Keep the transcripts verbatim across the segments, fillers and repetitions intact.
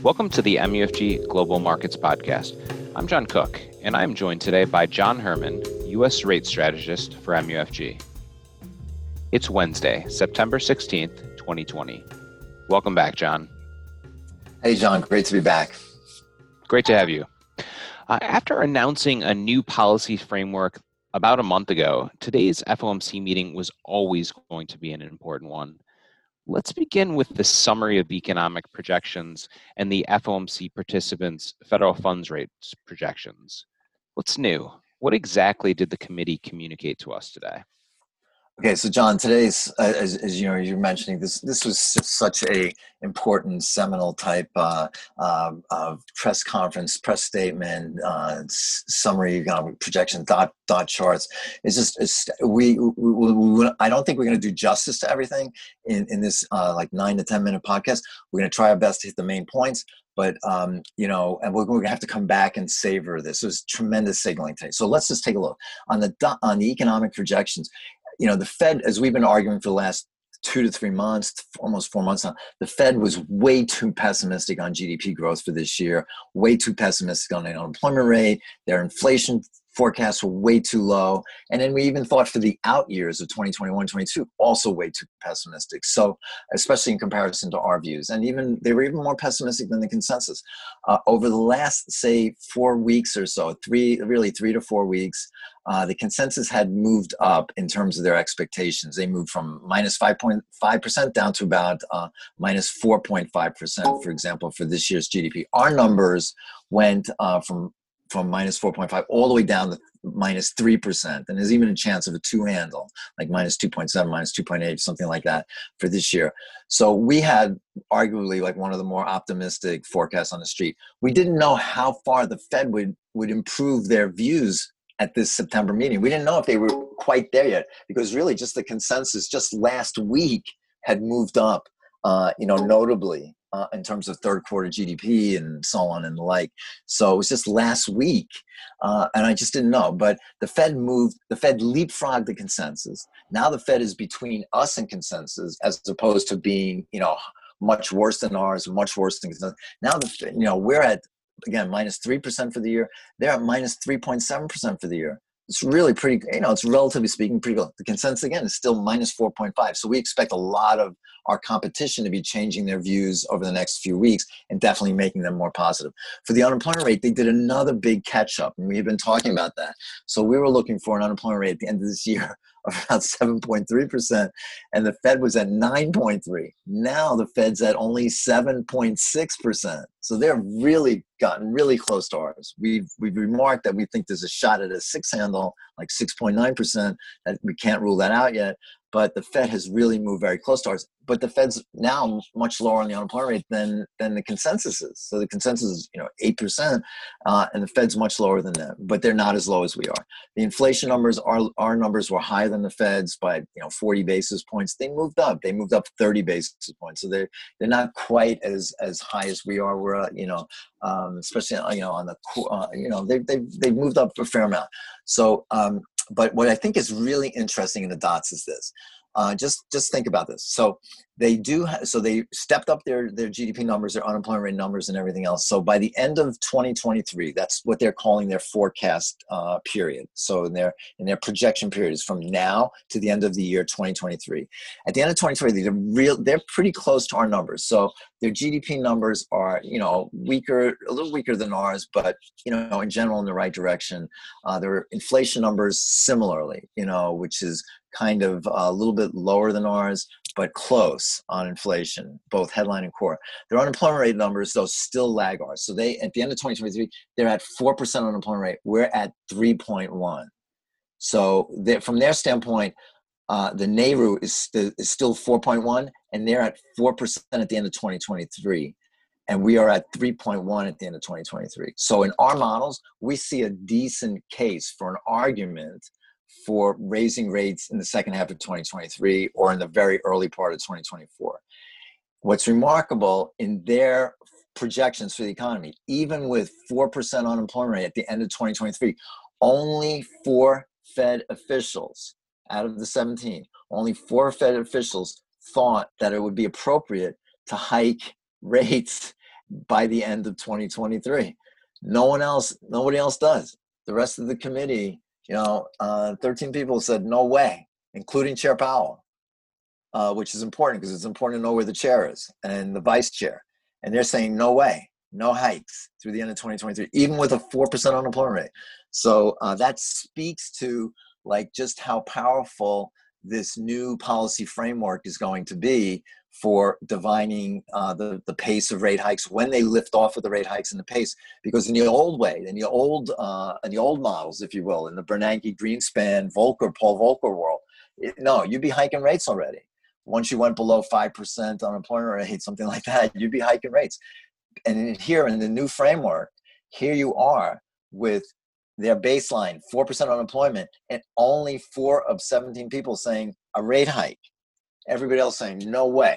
Welcome to the M U F G Global Markets Podcast. I'm John Cook, and I'm joined today by John Herman, U S Rate Strategist for M U F G. It's Wednesday, September sixteenth, twenty twenty. Welcome back, John. Hey, John. Great to be back. Great to have you. Uh, after announcing a new policy framework about a month ago, today's F O M C meeting was always going to be an important one. Let's begin with the summary of economic projections and the F O M C participants' federal funds rates projections. What's new? What exactly did the committee communicate to us today? Okay, so John, today's, uh, as, as you know, you're mentioning this. This was such a important, seminal type uh, uh, of press conference, press statement, uh, summary economic projection, dot dot charts. It's just it's, we, we, we. I don't think we're going to do justice to everything in in this uh, like nine to ten minute podcast. We're going to try our best to hit the main points. But, um, you know, and we're going to have to come back and savor this. It was tremendous signaling today. So let's just take a look on the on the economic projections. You know, the Fed, as we've been arguing for the last two to three months, almost four months now, the Fed was way too pessimistic on G D P growth for this year, way too pessimistic on the unemployment rate. Their inflation forecasts were way too low. And then we even thought for the out years of twenty twenty-one, twenty-two, also way too pessimistic. So especially in comparison to our views. And even they were even more pessimistic than the consensus. Uh, over the last, say, four weeks or so, three, really three to four weeks, uh, the consensus had moved up in terms of their expectations. They moved from minus five point five percent down to about uh, minus four point five percent, for example, for this year's G D P. Our numbers went uh, from from minus four point five all the way down to minus three percent. And there's even a chance of a two handle, like minus two point seven, minus two point eight, something like that for this year. So we had arguably like one of the more optimistic forecasts on the street. We didn't know how far the Fed would, would improve their views at this September meeting. We didn't know if they were quite there yet, because really just the consensus just last week had moved up, uh, you know, notably. Uh, in terms of third quarter G D P and so on and the like. So it was just last week, uh, and I just didn't know. But the Fed moved, the Fed leapfrogged the consensus. Now the Fed is between us and consensus, as opposed to being, you know, much worse than ours, much worse than consensus. Now, the you know, we're at, again, minus three percent for the year. They're at minus three point seven percent for the year. It's really pretty, you know, it's relatively speaking pretty good. The consensus, again, is still minus four point five. So we expect a lot of our competition to be changing their views over the next few weeks and definitely making them more positive. For the unemployment rate, they did another big catch up, and we've been talking about that. So we were looking for an unemployment rate at the end of this year of around seven point three percent, and the Fed was at nine point three. Now the Fed's at only seven point six percent. So they're really gotten really close to ours. We've, we've remarked that we think there's a shot at a six handle, like six point nine percent, that we can't rule that out yet. But the Fed has really moved very close to ours. But the Fed's now much lower on the unemployment rate than than the consensus is. So the consensus is, you know, eight percent, uh, and the Fed's much lower than them. But they're not as low as we are. The inflation numbers, our our numbers were higher than the Fed's by, you know, forty basis points. They moved up. They moved up thirty basis points. So they're they're not quite as as high as we are. We're, uh, you know, um, especially, you know, on the uh, you know they they they've moved up a fair amount. So. Um, But what I think is really interesting in the dots is this. Uh, just just think about this. So they do. Ha- so they stepped up their their G D P numbers, their unemployment rate numbers, and everything else. So by the end of twenty twenty-three, that's what they're calling their forecast uh, period. So in their in their projection period is from now to the end of the year twenty twenty-three. At the end of twenty twenty-three, they're real. They're pretty close to our numbers. So their G D P numbers are, you know, weaker, a little weaker than ours, but, you know, in general in the right direction. Uh, their inflation numbers similarly, you know, which is kind of a little bit lower than ours, but close on inflation, both headline and core. Their unemployment rate numbers, though, still lag ours. So they, at the end of twenty twenty-three, they're at four percent unemployment rate. We're at three point one. So from their standpoint, uh, the NAIRU is, st- is still four point one, and they're at four percent at the end of twenty twenty-three. And we are at three point one at the end of twenty twenty-three. So in our models, we see a decent case for an argument for raising rates in the second half of twenty twenty-three or in the very early part of twenty twenty-four. What's remarkable in their projections for the economy, even with four percent unemployment rate at the end of twenty twenty-three, only four Fed officials out of the seventeen, only four Fed officials thought that it would be appropriate to hike rates by the end of twenty twenty-three. No one else, nobody else does. The rest of the committee, you know, uh, thirteen people said no way, including Chair Powell, uh, which is important because it's important to know where the chair is and the vice chair. And they're saying no way, no hikes through the end of twenty twenty-three, even with a four percent unemployment rate. So uh, that speaks to like just how powerful this new policy framework is going to be for divining uh, the, the pace of rate hikes when they lift off of the rate hikes and the pace. Because in the old way, in the old uh, in the old models, if you will, in the Bernanke, Greenspan, Volcker, Paul Volcker world, it, no, you'd be hiking rates already. Once you went below five percent unemployment rate, something like that, you'd be hiking rates. And in here in the new framework, here you are with their baseline, four percent unemployment, and only four of seventeen people saying a rate hike. Everybody else saying, no way.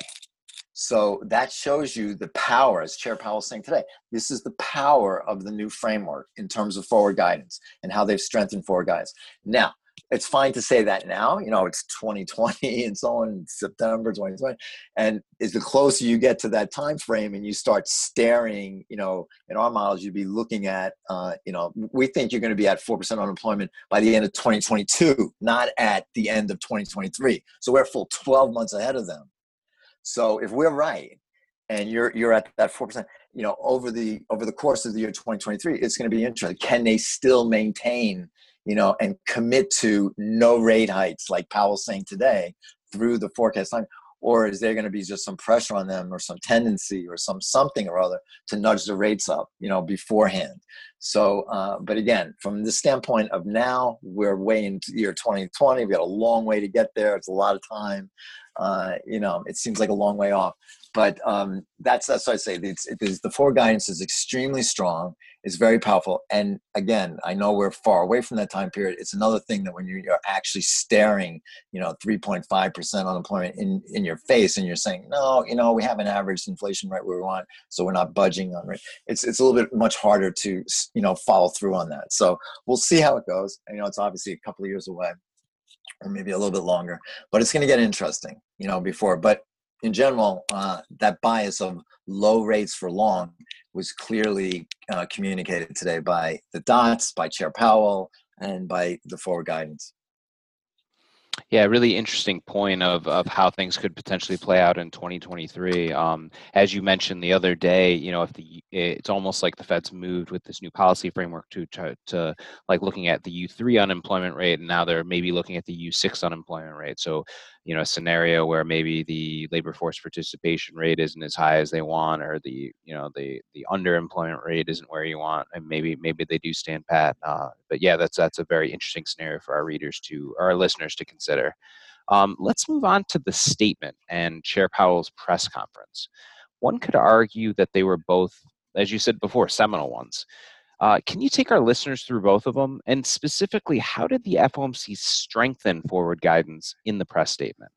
So that shows you the power, as Chair Powell was saying today, this is the power of the new framework in terms of forward guidance and how they've strengthened forward guidance. Now, it's fine to say that now, you know, it's twenty twenty and so on, September twenty twenty. And is the closer you get to that time frame and you start staring, you know, in our models, you'd be looking at, uh, you know, we think you're going to be at four percent unemployment by the end of twenty twenty-two, not at the end of twenty twenty-three. So we're a full twelve months ahead of them. So if we're right, and you're you're at that four percent, you know, over the over the course of the year twenty twenty-three, it's going to be interesting. Can they still maintain, you know, and commit to no rate hikes like Powell's saying today through the forecast time? Or is there going to be just some pressure on them or some tendency or some something or other to nudge the rates up, you know, beforehand? So, uh, but again, from the standpoint of now, we're way into the year twenty twenty. We got a long way to get there. It's a lot of time. Uh, you know, it seems like a long way off. But um, that's that's what I say. It's, it is, the forward guidance is extremely strong. It's very powerful. And again, I know we're far away from that time period. It's another thing that when you're actually staring, you know, three point five percent unemployment in, in your face and you're saying, no, you know, we have an average inflation right where we want, so we're not budging on it. It's, it's a little bit much harder to, you know, follow through on that. So we'll see how it goes. And, you know, it's obviously a couple of years away or maybe a little bit longer, but it's going to get interesting, you know, before. But in general, uh, that bias of low rates for long was clearly uh, communicated today by the dots, by Chair Powell, and by the forward guidance. Yeah, really interesting point of of how things could potentially play out in twenty twenty-three. Um, as you mentioned the other day, you know, if the it's almost like the Fed's moved with this new policy framework to to, to like looking at the U three unemployment rate, and now they're maybe looking at the U six unemployment rate. So, you know, a scenario where maybe the labor force participation rate isn't as high as they want, or the you know the the underemployment rate isn't where you want, and maybe maybe they do stand pat. Uh, but yeah, that's that's a very interesting scenario for our readers to, or our listeners to consider. Um, let's move on to the statement and Chair Powell's press conference. One could argue that they were both, as you said before, seminal ones. Uh, can you take our listeners through both of them? And specifically, how did the F O M C strengthen forward guidance in the press statement?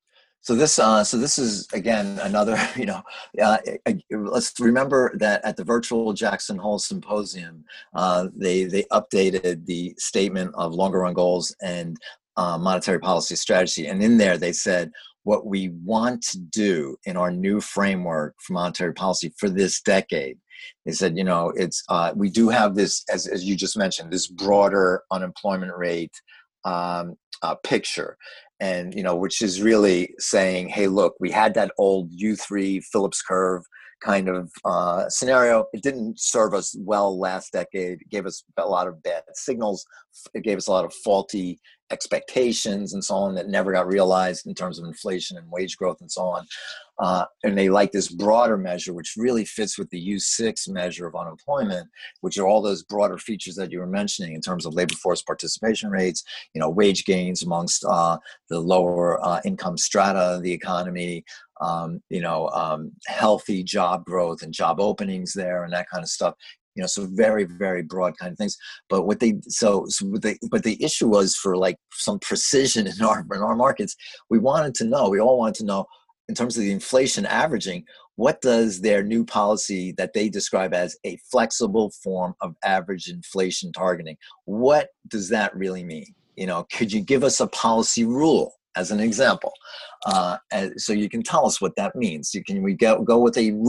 So this, uh, so this is again another. You know, uh, let's remember that at the virtual Jackson Hole Symposium, uh, they they updated the statement of longer run goals and uh, monetary policy strategy, and in there they said what we want to do in our new framework for monetary policy for this decade. They said, you know, it's uh, we do have this, as as you just mentioned, this broader unemployment rate um, uh, picture. And, you know, which is really saying, hey, look, we had that old U three Phillips curve kind of uh, scenario. It didn't serve us well last decade. It gave us a lot of bad signals. It gave us a lot of faulty expectations and so on that never got realized in terms of inflation and wage growth and so on. Uh, and they like this broader measure, which really fits with the U six measure of unemployment, which are all those broader features that you were mentioning in terms of labor force participation rates, you know, wage gains amongst uh, the lower uh, income strata of the economy, um, you know, um, healthy job growth and job openings there and that kind of stuff. You know, so very, very broad kind of things. But what they so, so what they but the issue was for like some precision in our in our markets. We wanted to know. We all wanted to know in terms of the inflation averaging. What does their new policy that they describe as a flexible form of average inflation targeting? What does that really mean? You know, could you give us a policy rule as an example, uh, and so you can tell us what that means? You can we go go with a rule.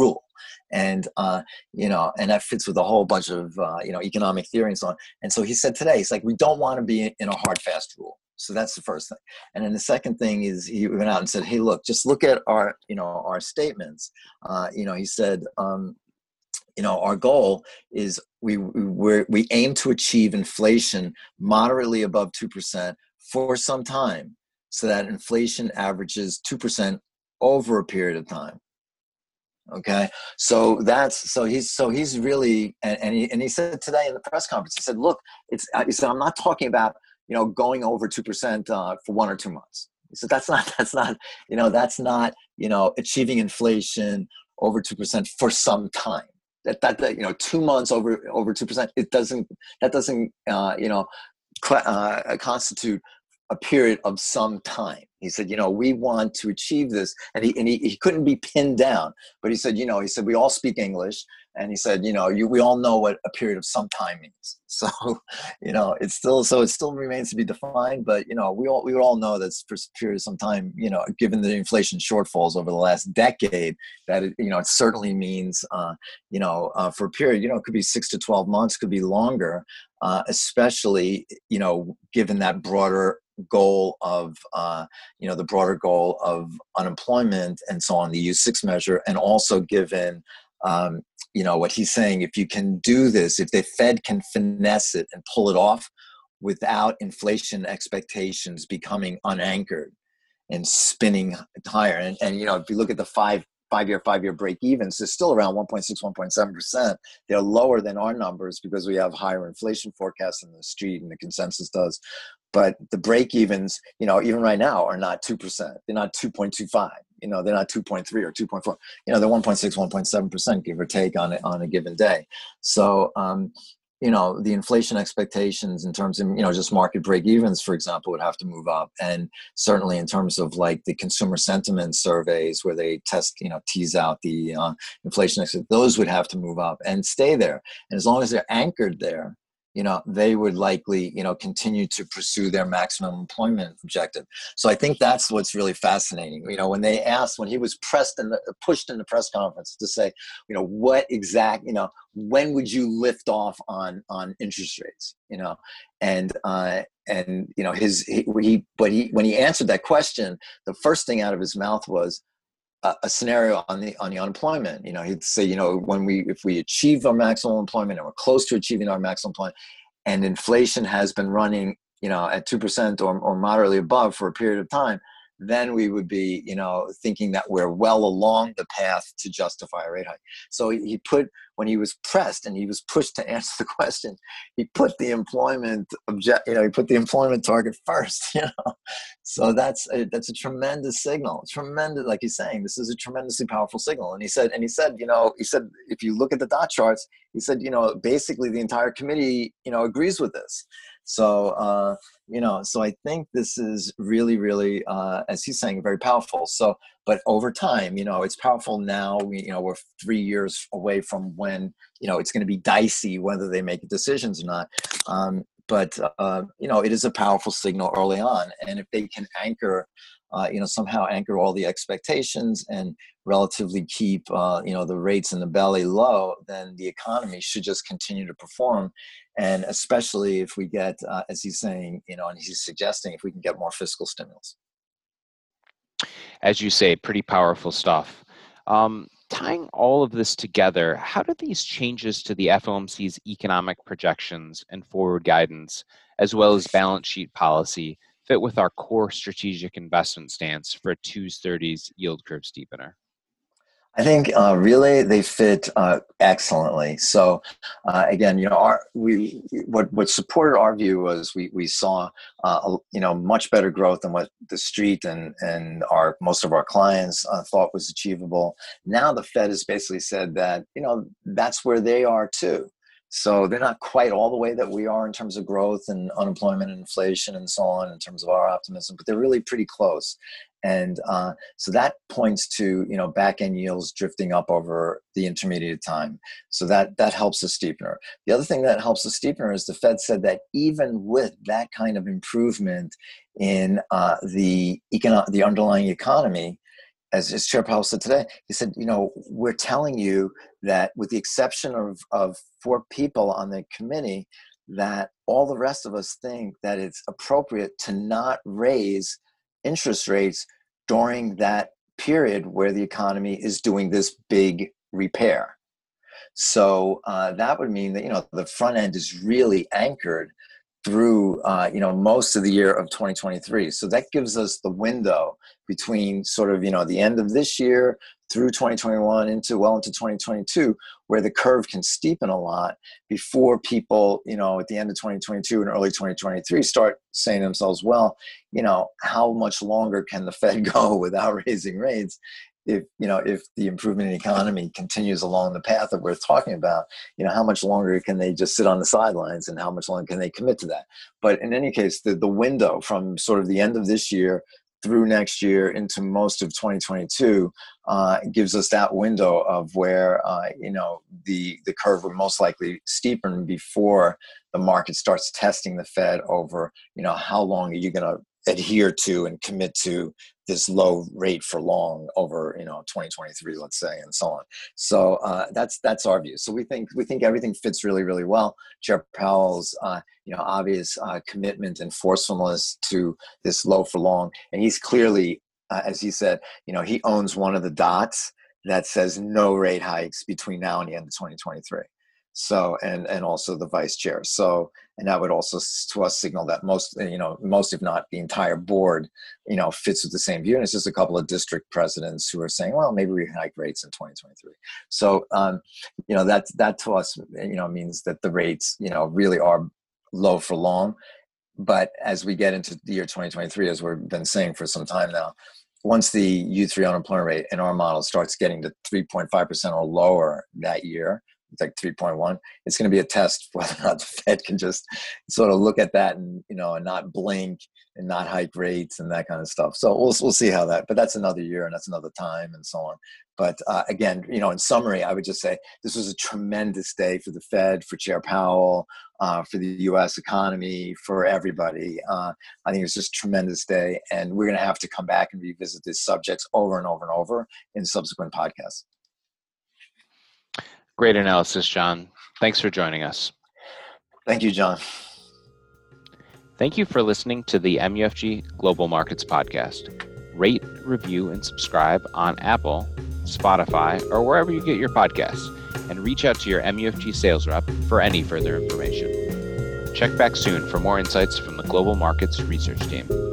And, uh, you know, and that fits with a whole bunch of, uh, you know, economic theory and so on. And so he said today, he's like, we don't want to be in a hard, fast rule. So that's the first thing. And then the second thing is he went out and said, hey, look, just look at our, you know, our statements. Uh, you know, he said, um, you know, our goal is we we we aim to achieve inflation moderately above two percent for some time, so that inflation averages two percent over a period of time. Okay, so that's so he's so he's really and, and he and he said today in the press conference, he said, look, it's he said, I'm not talking about, you know, going over two percent uh, for one or two months. He said that's not that's not you know that's not you know achieving inflation over two percent for some time. That, that that you know two months over over two percent, it doesn't that doesn't uh, you know uh, constitute a period of some time. He said, you know, we want to achieve this, and he and he, he couldn't be pinned down. But he said, you know, he said we all speak English, and he said, you know, you we all know what a period of some time means. So, you know, it's still so it still remains to be defined. But you know, we all we would all know that for a period of some time, you know, given the inflation shortfalls over the last decade, that it, you know, it certainly means, uh, you know, uh, for a period, you know, it could be six to twelve months, could be longer, uh, especially, you know, given that broader goal of uh, you know the broader goal of unemployment and so on, the U six measure, and also given um, you know what he's saying, if you can do this, if the Fed can finesse it and pull it off without inflation expectations becoming unanchored and spinning higher, and, and you know if you look at the five five-year five-year break evens, they're still around one point six, one point seven percent. They're lower than our numbers because we have higher inflation forecasts than the street and the consensus does. But the break evens, you know, even right now are not two percent. They're not two point two five. You know, they're not two point three or two point four. You know, they're one point six, one point seven percent, give or take on a, on a given day. So, um, you know, the inflation expectations in terms of, you know, just market break evens, for example, would have to move up. And certainly in terms of like the consumer sentiment surveys where they test, you know, tease out the uh, inflation, those would have to move up and stay there. And as long as they're anchored there, you know, they would likely, you know, continue to pursue their maximum employment objective. So I think that's what's really fascinating. You know, when they asked, when he was pressed and pushed in the press conference to say, you know, what exact, you know, when would you lift off on on interest rates, you know, and uh, and you know his he, he but he when he answered that question, the first thing out of his mouth was, a scenario on the on the unemployment. You know, he'd say, you know, when we if we achieve our maximum employment and we're close to achieving our maximum employment, and inflation has been running, you know, at two percent or or moderately above for a period of time, then we would be, you know, thinking that we're well along the path to justify a rate hike. So he put, when he was pressed and he was pushed to answer the question, he put the employment object, you know, he put the employment target first, you know. So that's a, that's a tremendous signal. Tremendous, like he's saying, this is a tremendously powerful signal. And he said, and he said, you know, he said, if you look at the dot charts, he said, you know, basically the entire committee, you know, agrees with this. So, uh, you know, so I think this is really, really, uh, as he's saying, very powerful. So, but over time, you know, it's powerful now. We, you know, we're three years away from when, you know, it's going to be dicey whether they make decisions or not. Um, but, uh, you know, it is a powerful signal early on. And if they can anchor, uh, you know, somehow anchor all the expectations and relatively keep, uh, you know, the rates in the belly low, then the economy should just continue to perform. And especially if we get, uh, as he's saying, you know, and he's suggesting, if we can get more fiscal stimulus. As you say, pretty powerful stuff. Um, tying all of this together, how do these changes to the F O M C's economic projections and forward guidance, as well as balance sheet policy, fit with our core strategic investment stance for a twos thirties yield curve steepener? I think uh, really they fit uh, excellently. So uh, again, you know, our we what what supported our view was we we saw uh, you know much better growth than what the street and and our most of our clients uh, thought was achievable. Now the Fed has basically said that you know that's where they are too. So they're not quite all the way that we are in terms of growth and unemployment and inflation and so on in terms of our optimism, but they're really pretty close. And uh, so that points to, you know, back end yields drifting up over the intermediate time. So that that helps the steepener. The other thing that helps the steepener is the Fed said that even with that kind of improvement in uh, the econo- the underlying economy, as, as Chair Powell said today, he said, you know, we're telling you that with the exception of, of four people on the committee, that all the rest of us think that it's appropriate to not raise interest rates during that period where the economy is doing this big repair. So uh, that would mean that, you know, the front end is really anchored through, uh, you know, most of the year of twenty twenty-three. So that gives us the window between sort of, you know, the end of this year through twenty twenty-one into well into twenty twenty-two, where the curve can steepen a lot before people, you know, at the end of twenty twenty-two and early twenty twenty-three start saying to themselves, well, you know, how much longer can the Fed go without raising rates? If, you know, if the improvement in the economy continues along the path that we're talking about, you know, how much longer can they just sit on the sidelines and how much longer can they commit to that? But in any case, the, the window from sort of the end of this year through next year into most of twenty twenty-two uh, gives us that window of where, uh, you know, the, the curve would most likely steepen before the market starts testing the Fed over, you know, how long are you going to adhere to and commit to this low rate for long over, you know, twenty twenty-three, let's say, and so on. So uh, that's that's our view. So we think we think everything fits really, really well. Chair Powell's, uh, you know, obvious uh, commitment and forcefulness to this low for long, and he's clearly, uh, as he said, you know, he owns one of the dots that says no rate hikes between now and the end of twenty twenty-three. So, and, and also the vice chair. So, and that would also to us signal that most, you know, most, if not the entire board, you know, fits with the same view. And it's just a couple of district presidents who are saying, well, maybe we hike rates in twenty twenty-three. So, um, you know, that, that to us, you know, means that the rates, you know, really are low for long. But as we get into the year twenty twenty-three, as we've been saying for some time now, once the U three unemployment rate in our model starts getting to three point five percent or lower that year, it's like three point one, it's going to be a test whether or not the Fed can just sort of look at that and, you know, and not blink and not hike rates and that kind of stuff. So we'll we'll see how that, but that's another year and that's another time and so on. But uh, again, you know, in summary, I would just say this was a tremendous day for the Fed, for Chair Powell, uh, for the U S economy, for everybody. Uh, I think it was just a tremendous day, and we're going to have to come back and revisit these subjects over and over and over in subsequent podcasts. Great analysis, John. Thanks for joining us. Thank you, John. Thank you for listening to the M U F G Global Markets Podcast. Rate, review, and subscribe on Apple, Spotify, or wherever you get your podcasts, and reach out to your M U F G sales rep for any further information. Check back soon for more insights from the Global Markets Research Team.